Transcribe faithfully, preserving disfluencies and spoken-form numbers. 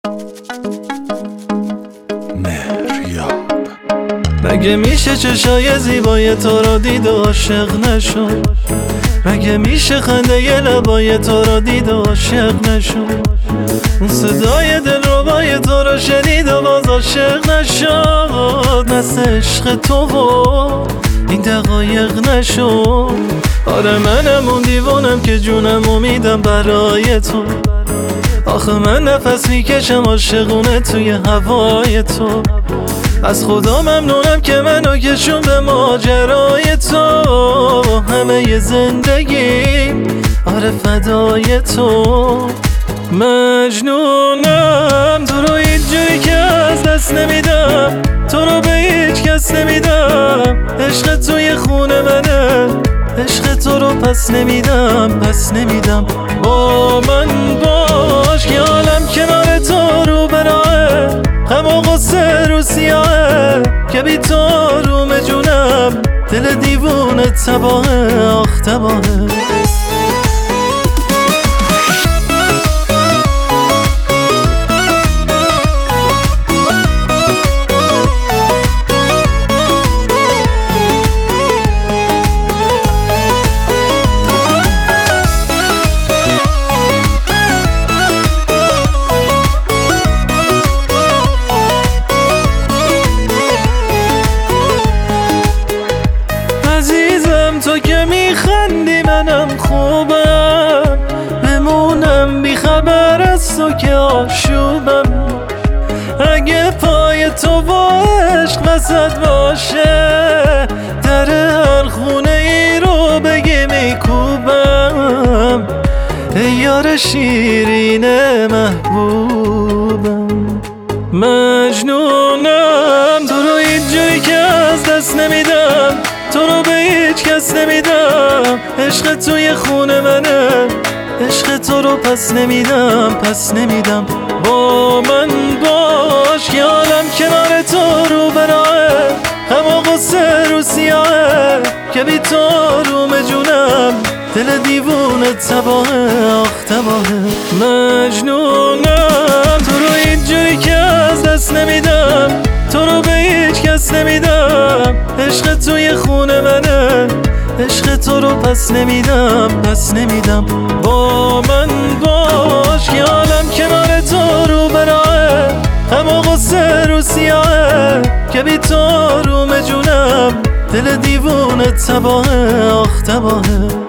مگه میشه چشای زیبای تو رو دید و عاشق نشد؟ مگه میشه خنده ی لبای تو رو دید و عاشق نشد؟ اون صدای دلربای تو رو شنید و باز عاشق نشد؟ مثل عشق تو و این دقایق نشد. آره منم اون دیوانم که جونم امیدم برای تو. آخه من نفس میکشم عاشقونه توی هوای تو. از خدا ممنونم که منو کشون به ماجرای تو. همه ی زندگی آره فدای تو. مجنونم تو رو اینجوری که از دست نمیدم، تو رو به هیچ کس نمیدم. عشق توی خونه منه، عشق تو رو پس نمیدم، پس نمیدم. با من باش که عالم کنار تو رو براه، غم و غصه رو سیاهه که بی تو روم جونم. دل دیوونه تباهه، آخ تباهه. تو که میخندی منم خوبم، بمونم بیخبر از تو که آشوبم. اگه پای تو با عشق وسط باشه، در هر خونه ای رو بگی میکوبم. ای یار شیرین محبوبم. مجنونم تو رو اینجوری که از دست نمیدم، تو رو به هیچ کس نمیدم. عشق توی خونه منه، عشق تو رو پس نمیدم، پس نمیدم. با من باش که عالم کنار تو رو براه، غم و غصه رو سیاهه که بی تو روم جونم. دل دیوونه تباهه، آخ تباهه. مجنونم تو رو اینجوری که از دست نمیدم، تو رو به هیچ کس نمیدم. عشق توی خونه منه، عشق تو رو پس نمیدم، پس نمیدم. با من باش که عالم کنار تو رو براه، غم و غصه رو سیاهه که بی تو روم جونم. دل دیوونه تباهه، آخ تباهه.